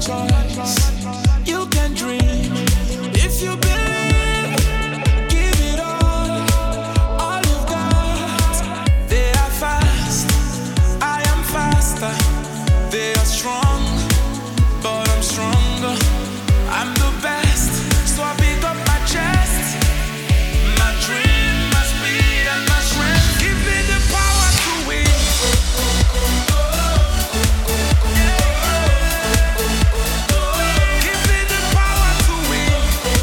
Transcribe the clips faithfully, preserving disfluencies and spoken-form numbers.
choice. You can dream if you believe. Give it all, all you've got. They are fast, I am faster. They are strong, but I'm stronger. I'm the best, so I pick up my chest. My dream, my speed, and my strength. Give me the power to win. Give me the power to win.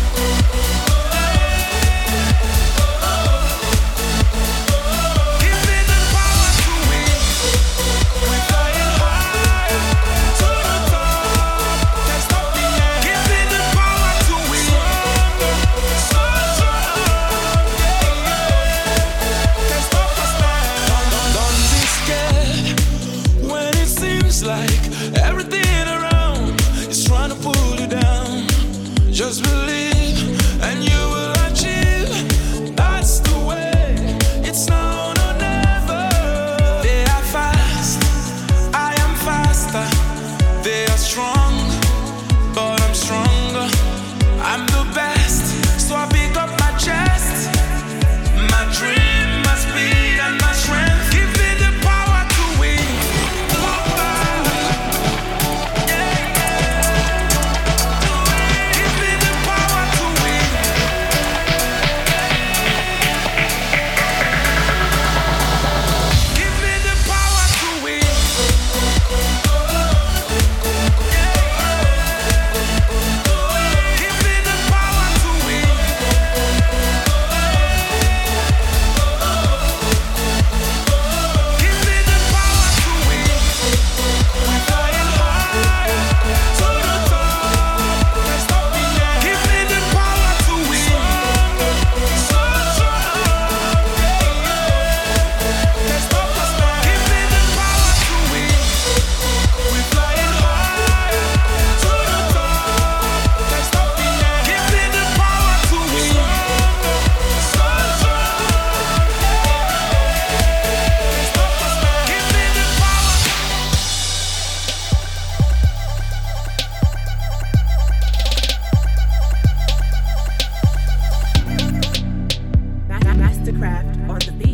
Give me the power to win. We're flying high to the top. Can't stop me now. Give me the power to win. So strong, can't stop us now. Don't, don't be scared when it seems like everything around is trying to pull you down. Just believe and you will achieve. That's the way. It's now or never. They are fast, I am faster. They are strong, but I'm stronger. I'm the best, so I pick up my chest. My dream, my speed, and my strength. Give me the power to win. Give me the power to win. Give me the power to win. Give me the power to win. Give me the power to win. We're flying high to the top. Can't stop me now. Give me the power to win. So strong, can't stop us now. Give me the power to win. We're flying high to the top. Can't stop me now. Give me the power to win. So strong, can't stop us now. Give me the power. Ma- Mastercraft on the beat.